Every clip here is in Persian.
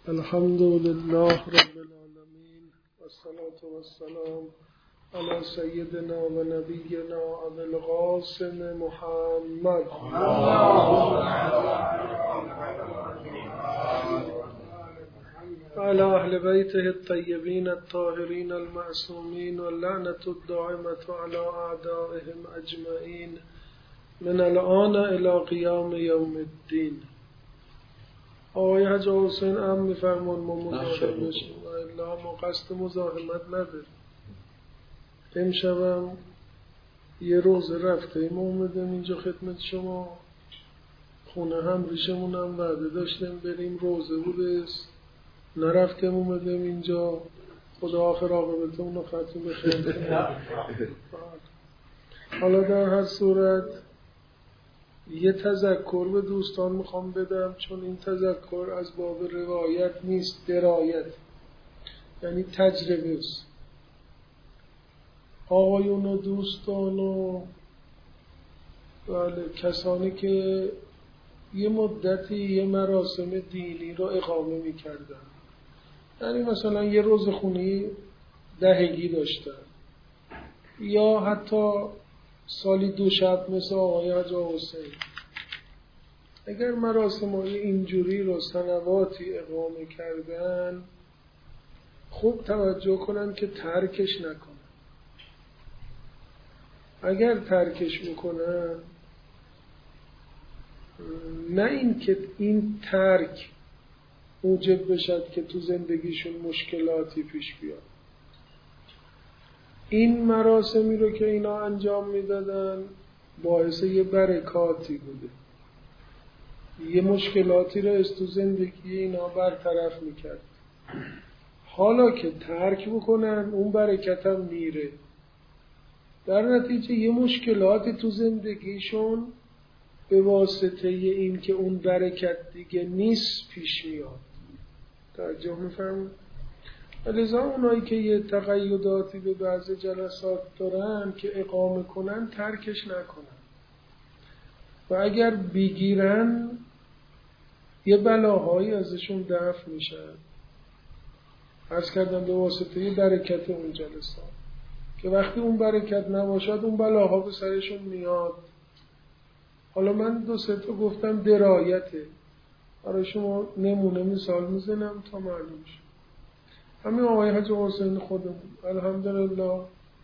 الحمد لله رب العالمين والصلاة والسلام على سيدنا ونبينا أبي القاسم محمد وعلى أهل بيته الطيبين الطاهرين المعصومين واللعنة الدائمة على أعدائهم أجمعين من الآن إلى قيام يوم الدين. آقای حاج حسین هم میفرمون ما مزاحم بشیم و الا ما قصد مزاحمت نداریم. امشبم یه روز رفته ایم اومدیم اینجا خدمت شما، خونه هم ریشمون هم وعده داشتیم بریم، روزه بود نرفتیم اومدیم اینجا. خدا آخر عاقبتمون رو ختم بخیر. حالا در هر صورت یه تذکر به دوستان میخوام بدم، چون این تذکر از باب روایت نیست، درایت، یعنی تجربه است. آقایون و دوستان و کسانی که یه مدتی یه مراسم دینی رو اقامه میکردن، یعنی مثلا یه روز خونی دهگی داشتن یا حتی سالی 2 شب مثل آقای حاج حسین، اگر مراسم‌های اینجوری رو سنواتی اقامه کردن خوب توجه کنن که ترکش نکنن. اگر ترکش بکنن، نه این که این ترک موجب بشد که تو زندگیشون مشکلاتی پیش بیاد. این مراسمی رو که اینا انجام میدادن باعث یه برکاتی بوده، یه مشکلاتی رو از تو زندگی اینا برطرف میکرد. حالا که ترک بکنن اون برکت هم میره، در نتیجه یه مشکلاتی تو زندگیشون به واسطه این که اون برکت دیگه نیست پیش میاد. توجه میفرمایید؟ لذا اونایی که یه تقیداتی به بعض جلسات دارن که اقامه کنن ترکش نکنن، و اگر بگیرن یه بلاهایی ازشون دفع میشن. عرض کردم به واسطه برکت اون جلسات، که وقتی اون برکت نباشد اون بلاها به سرشون میاد. حالا من 2-3 تا گفتم درایته، برای شما نمونه مثال میزنم تا معلوم شه. همین آقای حاج حسین خودمون الحمدلله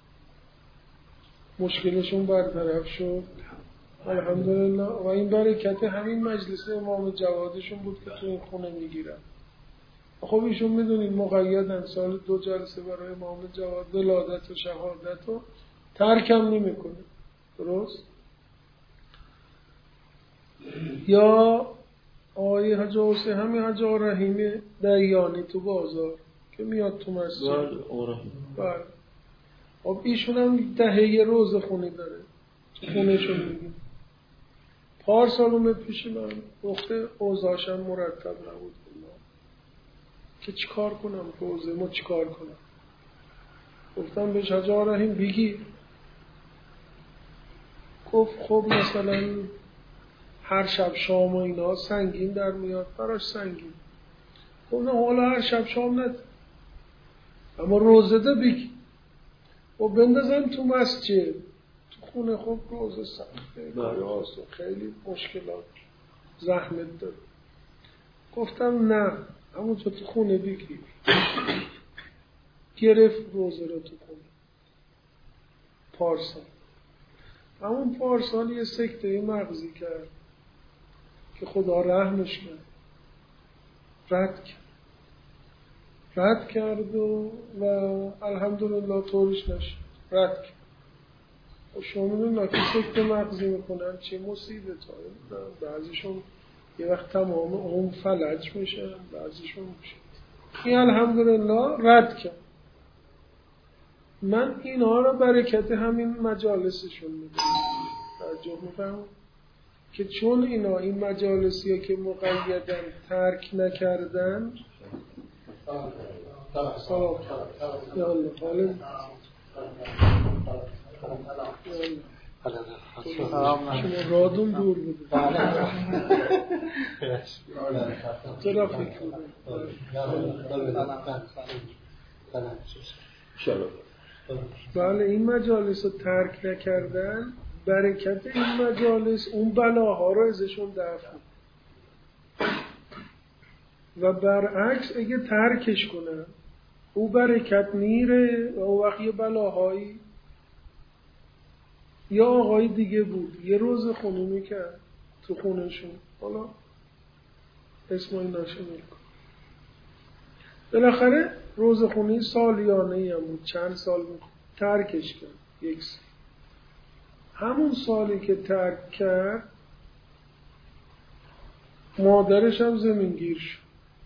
مشکلشون برطرف شد الحمدلله، و این برکت همین مجلس امام جوادشون بود که تو این خونه میگیرن. خب ایشون میدونید مقیدن، سال 2 جلسه برای امام جواد ولادت و شهادت و ترکم نمیکنه. درست؟ یا آقای حاج حسین همین حاج رحیم دیانی تو بازار که میاد تو مسجد. بله. خب ایشون هم دهه روز خونی داره، تو خونهشون میگیم. پارسال اومد پیش من، گفته اوضاعشم مرتب نبود که چیکار کنم، روزه ما چیکار کنم. گفتم بهش حاج رحیم بگی. گفت خب مثلا هر شب شام و اینا سنگین در میاد براش سنگین. گفتم حالا هر شب شام ند، اما روزه ده بگی و بندازم تو مسجد. تو خونه خب روزه سخته، کاریاست و خیلی مشکلات زحمت داره. گفتم نه، همونجا تو خونه بگی. گرفت روزه رو تو خونه. پارسال همون پارسال یه سکته مغزی کرد که خدا رحمش کرد، رد کرد و الحمدلله طورش نشد، رد کرد. و شما میدونید که سکته مغزی میکنن چه مصیبت هایی، بعضیشون یه وقت تمام اون فلج میشن، بعضیشون میشه. این الحمدلله رد کرد. من اینها را برکت همین مجالسشون میدونم. توجه میفهمم که چون اینا این مجالسی ها که مقیدن ترک نکردن. سلام. شما رادون دور بوده ترافیک بوده. بله این مجالس رو ترک نکردن برکت این مجالس اون بلاها رو ازشون دفع و برعکس اگه ترکش کنن او برکت میره و او وقت یه بلاهایی یا آقای دیگه بود یه روز خونی میکرد تو خونشون حالا اسمایی ناشمل کن بالاخره روز خونی سالیانه هم بود چند سال ترکش کرد یک سال همون سالی که ترک کرد مادرش هم زمینگیر شد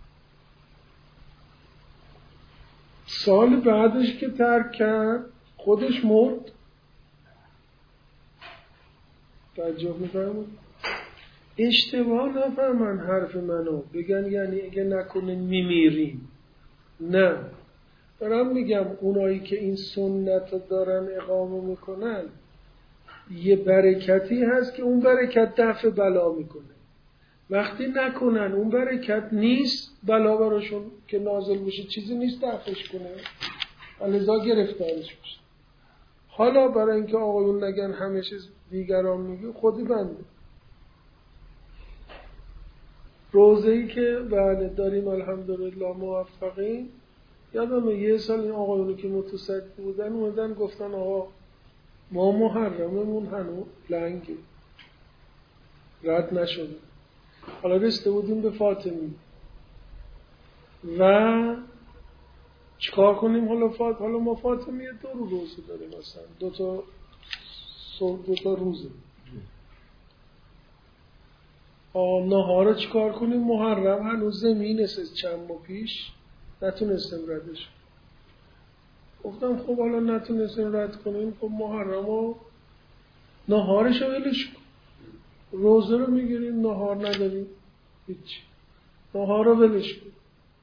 سال بعدش که ترک کرد خودش مرد توجه می‌فرمایید اشتباه نفهمن حرف منو بگن یعنی اگه نکنه میمیریم نه دارم میگم اونایی که این سنت رو دارن اقامه میکنن یه برکتی هست که اون برکت دفع بلا میکنه وقتی نکنن اون برکت نیست بلا براشون که نازل بشه چیزی نیست دفعش کنه لذا گرفتارش بشه حالا برای اینکه آقایون نگن همه چیز دیگران میگه خودی بنده روزه‌ای که بله داریم الحمدلله موفقیم یادمه یه سال این آقایونی که متصدی بودن اومدن گفتن آقا ما محرممون هنوز لنگه رد نشده حالا رسیده بودیم به فاطمی و چیکار کنیم حالا ما فاطمی 2 روزه داریم مثلا 2 تا روزه نهار چیکار کنیم محرم هنوز زمین است چند ماه پیش نتونستم ردش گفتم خب حالا نتونستم رد کنیم خب محرم و نهارش رو ولش کن روزه رو میگیریم نهار نداریم هیچ نهار رو ولش کن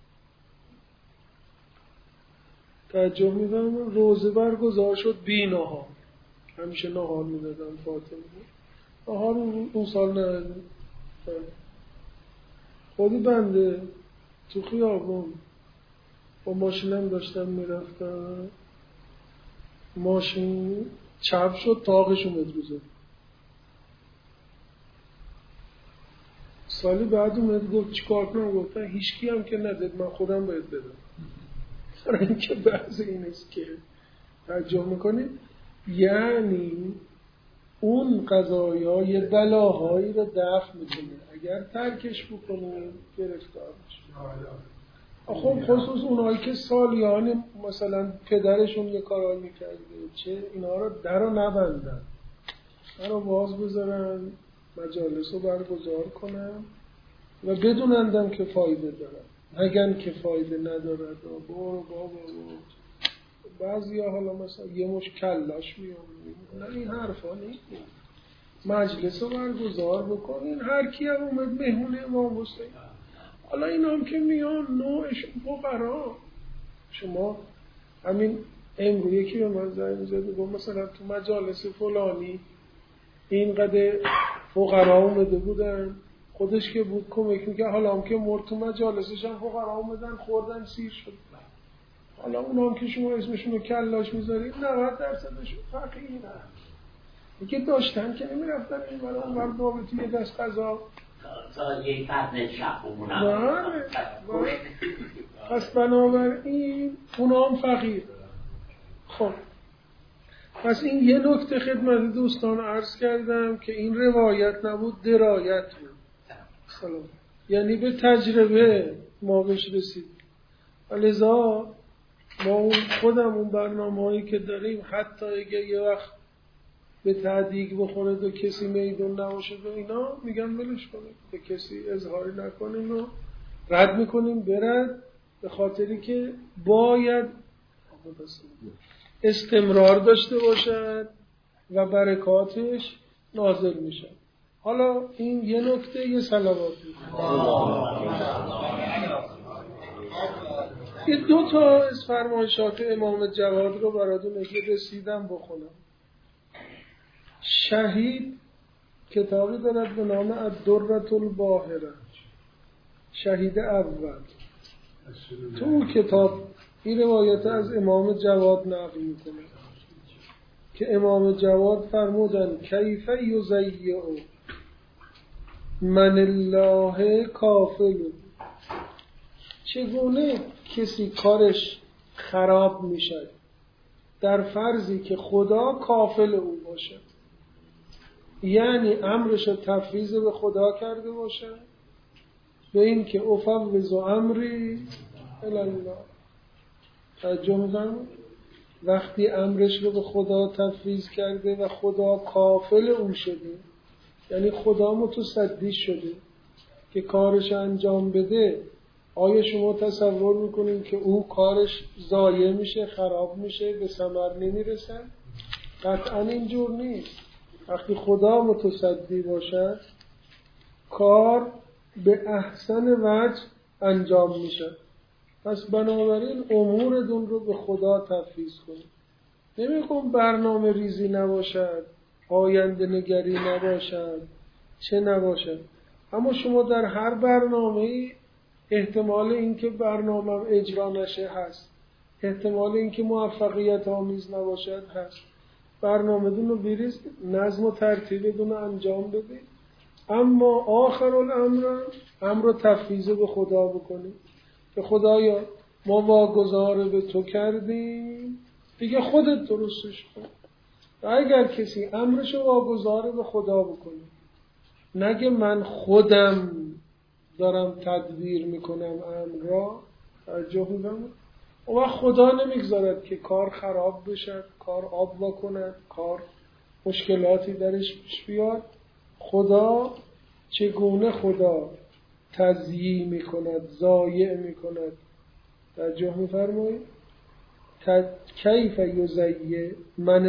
توجه می‌کنم روزه برگزار شد بی نهار همیشه نهار میدادم فاطمه نهار اون سال ندادیم خودی بنده تو خیابون با ماشینم داشتم میرفتم ماشین چپ شد تاقش اومد روزه سالی بعد اومد گفت چیکار کنم گفتن هیچکی هم که نداد من خودم باید بدم برای اینکه بعض این است که توجه میکنید یعنی اون قضایا یه بلاهایی رو دفع میکنه اگر ترکش بکنه گرفتار میشه خب خصوص اونایی که سالیان مثلا پدرشون یه کارایی میکرده چه اینا رو در رو نبندن در رو باز بذارن مجالس رو برگزار کنن و بدونندم که فایده دارن نگن که فایده ندارد برو بابا بعضی ها حالا مثلا یه مش کلاش میام نه این حرفا نیست مجلس رو برگزار بکنین هر کی هم اومد مهمون امام حسین حالا این هم که میان نوعشون فقرا شما همین امروز یکی به من زنگ زد گفت مثلا تو مجالس فلانی اینقدر فقرا اومده بودن خودش که بود کمک میکرد حالا هم که مرد تو مجالسش هم فقرا اومدن خوردن سیر شد حالا اونا هم که شما اسمشون رو کلاش میذارید 90% فقیرن میگه داشتن که نمیرفتن این برای اون بر دو به توی دست قضا تا یک فرد شب بمونم پس بنابراین اونا هم فقیر خب پس این یه نکته خدمت دوستان عرض کردم که این روایت نبود درایت بود سلام یعنی به تجربه ما بهش رسید لذا ما خودم اون برنامه‌هایی که داریم حتی اگه یه وقت به تعدیق بخوره و کسی میدون نباشه و اینا میگم ولش کنیم به کسی اظهاری نکنیم و رد میکنیم برد به خاطری که باید استمرار داشته باشد و برکاتش نازل میشه. حالا این یه نکته یه صلواتی این 2 تا از فرمایشات امام جواد رو براتون اگه رسیدم بخونم. شهید کتابی دارد به نام الدرة الباهره، شهید اول. تو اون کتاب این روایت از امام جواد نقل میکنه که امام جواد فرمودن کیف یضیع من الله کافل، چگونه کسی کارش خراب میشه در فرضی که خدا کافل او باشه، یعنی امرش تفویض به خدا کرده باشه به این که افوض امری الی الله. توجه می‌کنید وقتی امرش رو به خدا تفویض کرده و خدا کافل اون شده، یعنی خدا متصدی شده که کارش انجام بده، آیا شما تصور میکنید که او کارش ضایع میشه، خراب میشه، به ثمر نمیرسه؟ قطعا اینجور نیست. وقتی خدا متصدی باشد کار به احسن وجه انجام میشه. پس بنابراین امورتون رو به خدا تفویض کنید. نمیگم برنامه ریزی نباشد، آینده نگری نباشد، چه نباشد، اما شما در هر برنامه‌ای احتمال اینکه برنامه اجرا نشه هست، احتمال اینکه موفقیت آمیز نباشد هست. برنامه‌تون رو بریز، نظم و ترتیبتون رو انجام بدید، اما آخر الامر امر تفویض به خدا بکنید که خدایا ما واگذار به تو کردیم، دیگه خودت درستش کن. و اگر کسی امرش رو واگذار به خدا بکنه، نگه من خودم دارم تدبیر میکنم امر را، توجه میکنم، و خدا نمیگذارد که کار خراب بشه، کار آب واکند، کار مشکلاتی درش پیش بیاد. خدا چگونه خدا تضییع میکند، ضایع میکند، توجه میفرمایید؟ کیف یضیع من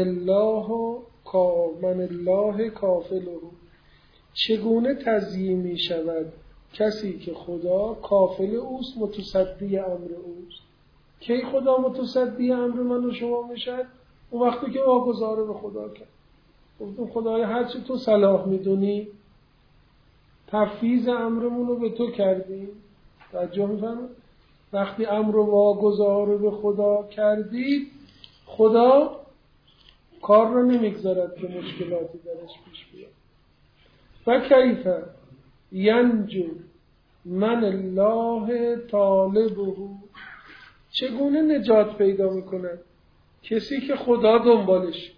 الله کافله، چگونه تضییع می شود کسی که خدا کافل اوست، متصدی امر اوست. کی خدا متصدی امر من و شما میشد؟ اون وقتی که واگذار به خدا کرد. گفتم خدای هرچی تو صلاح میدونی تفویض امرمون رو به تو کردیم. توجه میفرمایید؟ وقتی امر رو واگذار به خدا کردید، خدا کار رو نمیگذارد که مشکلاتی درش پیش بیاد. و کیف ینجو من الله طالبه، چگونه نجات پیدا میکنه کسی که خدا دنبالش.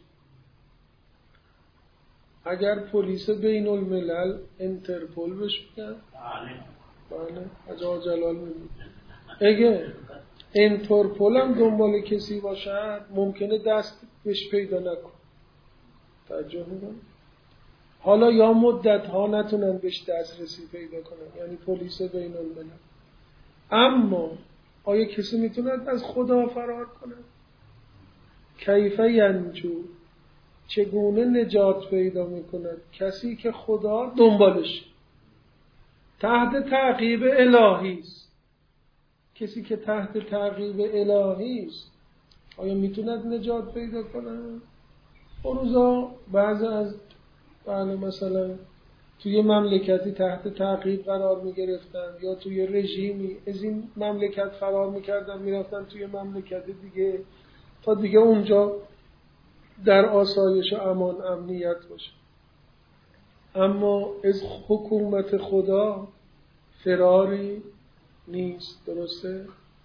اگر پلیس بین الملل انترپول بهش بگن، بله حاج جلال میگه، اگه انترپول هم دنبال کسی باشد ممکنه دست بهش پیدا نکن. توجه میکنم؟ حالا یا مدت ها نتونن بهش دسترسی پیدا کنن، یعنی پلیس بین الملل. اما آیا کسی میتوند از خدا فرار کنه؟ کیف ینجو، چگونه نجات پیدا میکند کسی که خدا دنبالش، تحت تعقیب الهی است. کسی که تحت تعقیب الهی است آیا میتوند نجات پیدا کنه؟ اون روزا بعضی از مثلا توی مملکتی تحت تعقیب قرار میگرفتن یا توی رژیمی از این مملکت فرار میکردن میرفتن توی مملکت دیگه تا دیگه اونجا در آسایش و امان امنیت باشه. اما از حکومت خدا فراری نیست. درسته؟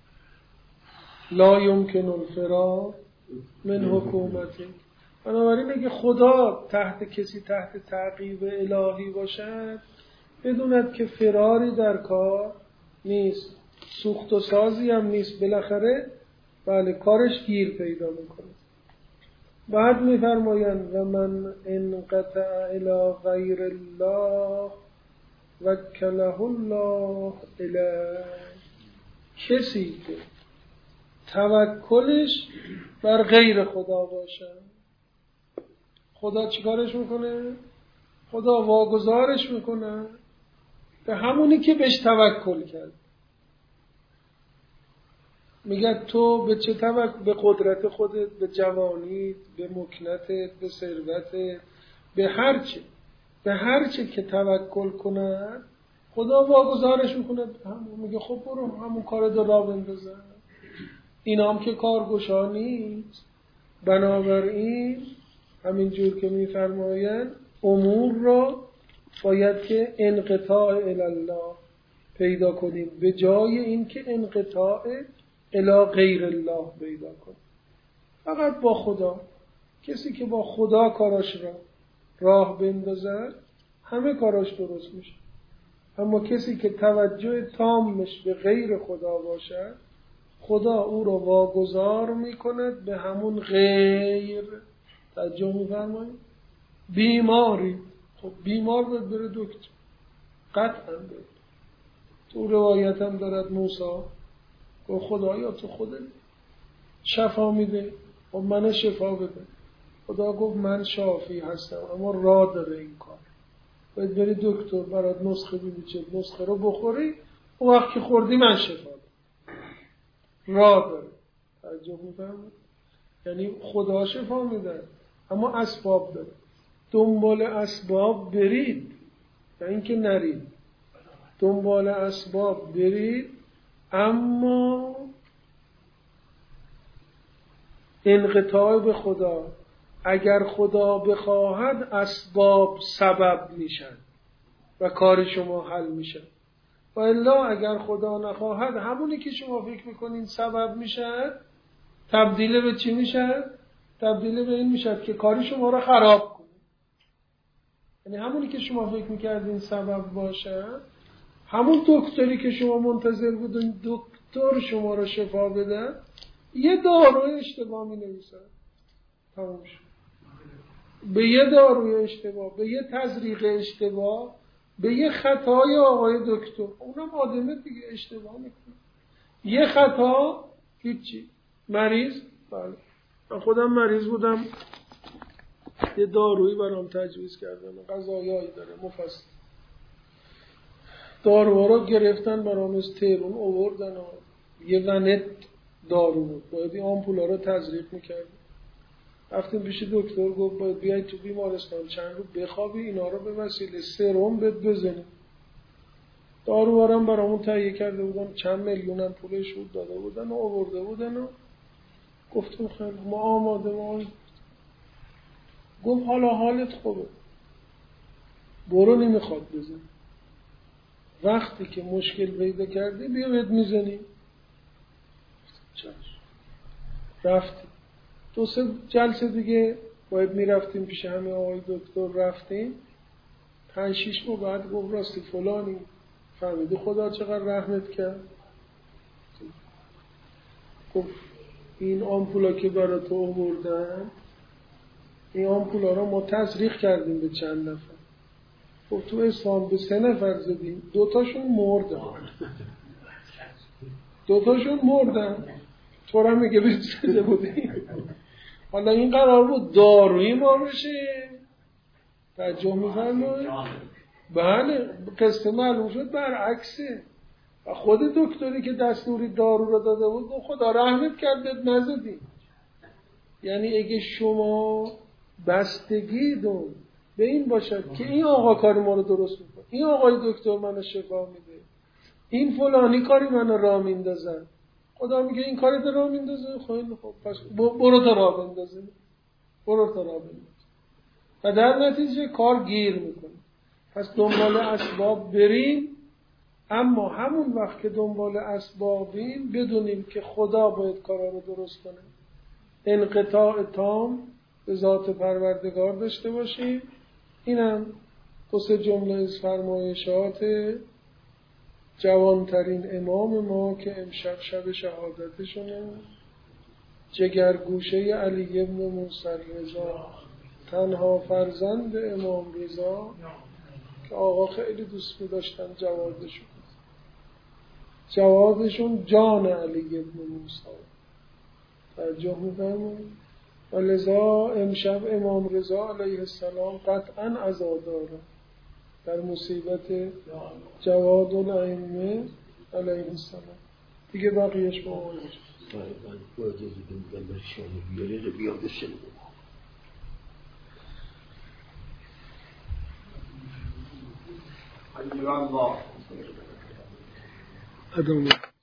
لا یمکن الفرار من حکومتی. بنابراین اگه خدا کسی تحت تعقیب الهی باشد بدوند که فراری در کار نیست، سوخت و سازی هم نیست، بالاخره بله کارش گیر پیدا میکنه. بعد میفرمایند و من انقطع الی غیر الله وکله الله الیه، کسی که توکلش بر غیر خدا باشه، خدا چیکارش میکنه؟ خدا واگذارش میکنه به همونی که بهش توکل کرد. میگه تو به چه توکل؟ به قدرت خودت، به جوانیت، به مکنتت، به ثروتت، به هر چه که توکل کند خدا واگذارش میکنه. میگه خب برو همون کار رو راه بندازن. این هم که کارگشا نیست. بنابراین همینجور که میفرمایند امور را باید که انقطاع الله پیدا کنیم به جای اینکه انقطاع الی غیر الله پیدا کنیم. فقط با خدا. کسی که با خدا کاراش را راه بندازد همه کاراش درست میشه. اما کسی که توجه تامش به غیر خدا باشد خدا او را واگذار میکند به همون غیر. توجه میفرمایید؟ بیماری، خب بیمار باید بره دکتر، قطعا بره. تو روایت هم دارد موسی گفت خدایا تو خودت شفا میده و من شفا بده. خدا گفت من شافی هستم اما راه داره این کار. باید بری دکتر برات نسخه ببینه، نسخه رو بخوری اون وقت که خوردی من شفا بده. راه داره. توجه می‌فرمایید؟ یعنی خدا شفا میده اما اسباب داره. دنبال اسباب برید نه اینکه نرید. دنبال اسباب برید اما انقطاع به خدا. اگر خدا بخواهد اسباب سبب میشن و کار شما حل میشه. و الا اگر خدا نخواهد همونی که شما فکر میکنین سبب میشه تبدیل به چی میشه؟ تبدیل به این میشه که کاری شما رو خراب کنه. یعنی همونی که شما فکر میکردین سبب باشه، همون دکتری که شما منتظر بودین دکتر شما رو شفا بده، یه داروی اشتباه می نویسه تمام شد. به یه داروی اشتباه، به یه تزریق اشتباه، به یه خطای آقای دکتر. اونم آدمه دیگه اشتباه میکنه. یه خطا هیچی. مریض، بله من خودم مریض بودم، یه دارویی برام تجویز کردن، غذایایی داره مفصل. داروها رو گرفتن برام استرون آوردن و یه ونت دارو بود، باید این آمپولا رو تزریق میکرد. رفتیم پیش دکتر، گفت باید بیای تو بیمارستان چند روز بخوابی اینا رو به وسیله سرم بهت بزنیم. داروها رو برامون تهیه کرده بودن، چند میلیونم پولش بود داده بودن و آورده بودن و گفتم خیلی ما آماده ما. گفت حالا حالت خوبه برو، نمیخواد بزن. وقتی که مشکل پیدا کردی بیا بهت میزنیم. رفتیم 2-3 جلسه دیگه باید میرفتیم پیش همه آقای دکتر. رفتیم 5-6 ماه بعد گفت راستی فلانی فهمیدی خدا چقدر رحمت کرد. گفت این آمپولا که برای تو آوردن، این آمپولا رو ما تزریق کردیم به چند نفر. گفت تو اسلام به 3 نفر زدیم، 2تاشون مردن. 2تاشون مردن. تو را میگه بهت زده بودیم. حالا این قرار بود داروی ما بشه. توجه می‌فرمایید؟ بله قصه معلوم شد برعکسه. و خود دکتری که دستوری دارو رو داده بود گفت خدا رحمت کرد نزدیم. یعنی اگه شما بستگی دون به این باشد که این آقا کاری ما رو درست میکنه، این آقای دکتر منو شفا میده، این فلانی کاری منو راه میندازن، خدا میگه این کاری تو راه میندازه، خیلی خوب پس برو تا راه بندازه، برو تا راه بندازه و در نتیجه کار گیر میکنه. پس دنبال اسباب بریم، اما همون وقت که دنبال اسبابیم بدونیم که خدا باید کارا رو درست کنه. انقطاع تام به ذات پروردگار داشته باشیم. اینم 2-3 جمله از فرمایشات جوانترین امام ما که امشب شب شهادتشونه، جگرگوشه علی ابن موسی رضا، تنها فرزند امام رضا که آقا خیلی دوست می داشتن جوادشون جان علی ابن موسی. توجه می‌فرمایید؟ و لذا امشب امام رضا علیه السلام قطعا عزا داره در مصیبت جواد الائمه علیه السلام. دیگه بقیهش با آقای ادامه